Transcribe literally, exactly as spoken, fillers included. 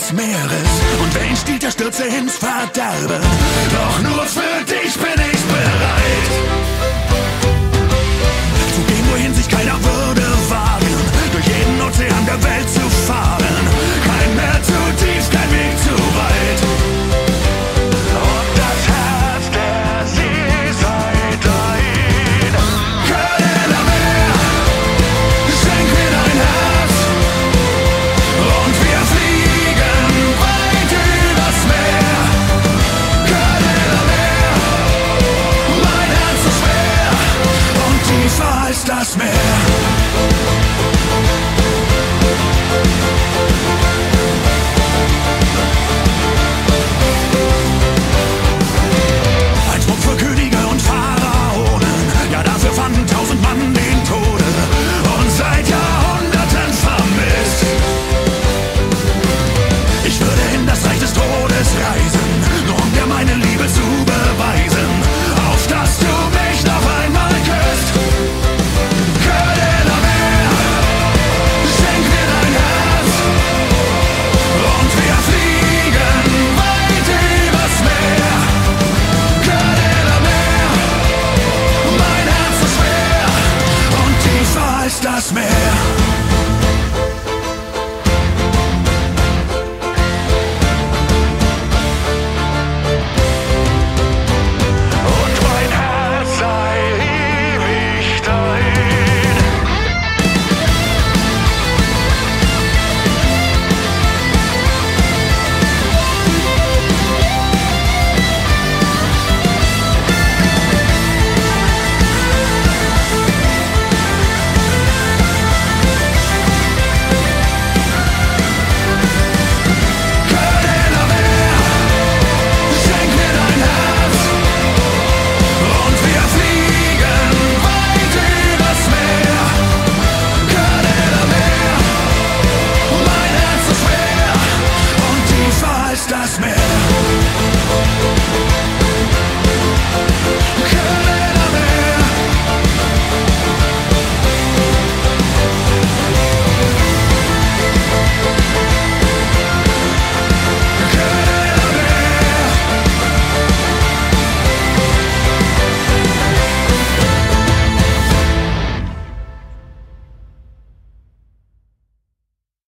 des Meeres. Und wen stiehlt der Stürze ins Verderben? Doch nur für dich bin ich bereit. Zu gehen, wohin sich keiner würde wagen, durch jeden Ozean der Welt zu fahren. Kein Meer zu tief, kein Weg zu weit. Und das Herz der Seeseite Kölner Meer, schenk mir dein Herz. Und wir fliegen weit übers Meer. Kölner Meer, mein Herz so schwer und tiefer als das Meer. Ein Schmuck für Könige und Pharaonen, ja dafür fanden tausend Mann den Tode und seit Jahrhunderten vermisst. Ich würde in das Reich des Todes reisen, nur um dir meine Liebe zu beweisen, auf dass du mich noch einmal küsst. Kölner Meer, schenk mir dein Herz und wir fliegen weit übers Meer. Kölner Meer, mein Herz so schwer und tiefer als das Meer.